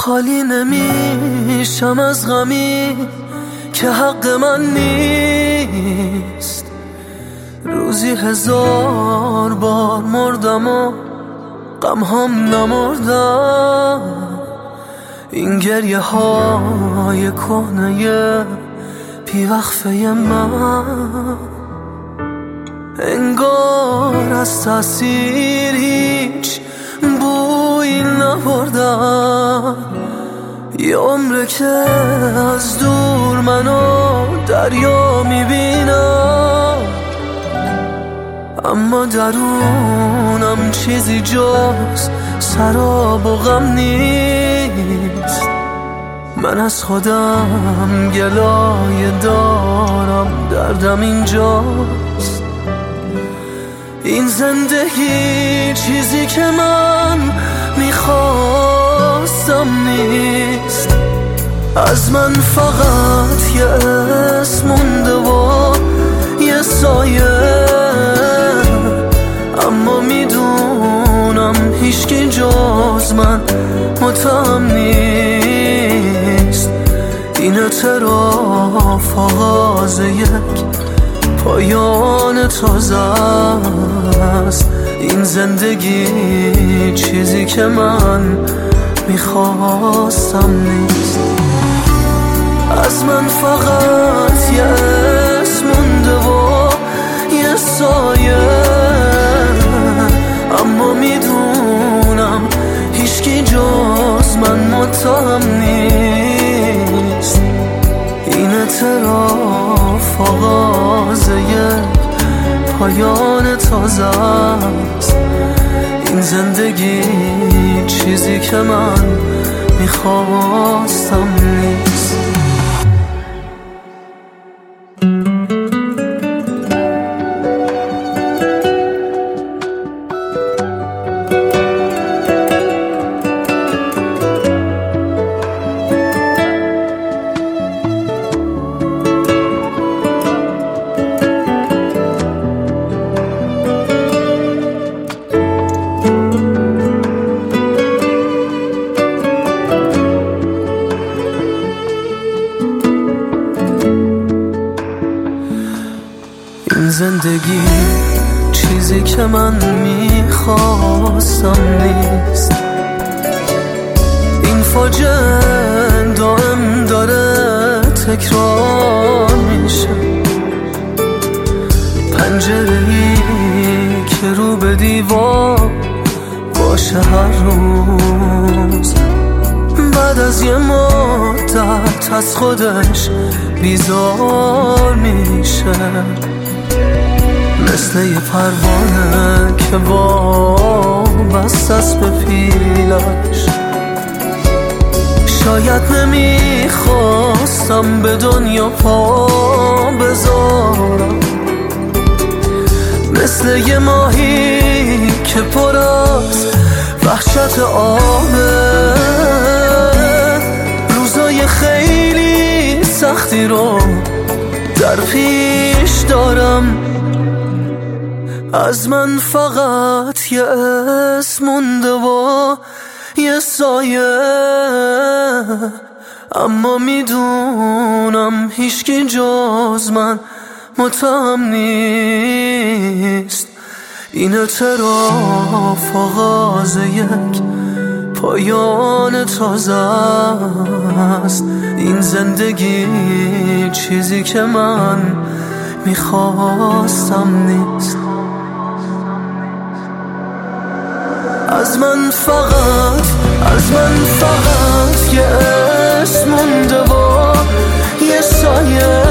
خالی نمیشم از غمی که حق من نیست. روزی 1000 بار مردم و غمهام نمردم. این گریه های کهنه بیوقفه من انگار از تأثیر هیچ بویی نبردم. یه عمره که از دور منو دریا میبینم، اما درونم چیزی جز سراب و غم نیست. من از خودم گلایه دارم، دردم اینجاست. این زندگی چیزی که من میخواستم نیست. از من فقط یه اسم مونده و یه سایه، اما میدونم هیچکی جز من متهم نیست. این اعتراف آغاز یک پایان تازه است. این زندگی چیزی که من میخواستم نیست. از من فقط یه اسم مونده و یه سایه، اما میدونم هیچکی جز من متهم نیست. این اعتراف آغاز یک پایان تازه است. این زندگی چیزی که من میخواستم نیست. این زندگی چیزی که من میخواستم نیست. این فاجعه دائم داره تکرار میشه. پنجره‌ای که رو به دیوار باشه هر روز، بعد از یه مدت از خودش بیزار میشه. مثل یه پروانه که وابسته است به پیلش. شاید نمیخواستم به دنیا پا بذارم، مثل یه ماهی که پر از وحشت آبه. روزای خیلی سختی رو در پیش دارم. از من فقط یه اسم مونده و یه سایه، اما میدونم هیچکی جز من متهم نیست. این اعتراف آغاز یک پایان تازه است. این زندگی چیزی که من میخواستم نیست. از من فقط یه اسم مونده و یه سایه،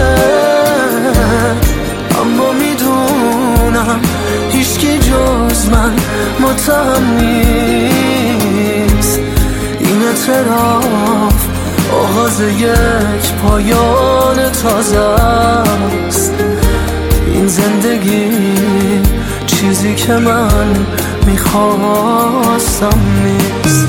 اما میدونم هیچکی جز من متهم نیست. این اعتراف آغاز یک پایان تازه است. این زندگی چیزی که من میخواستم نیست.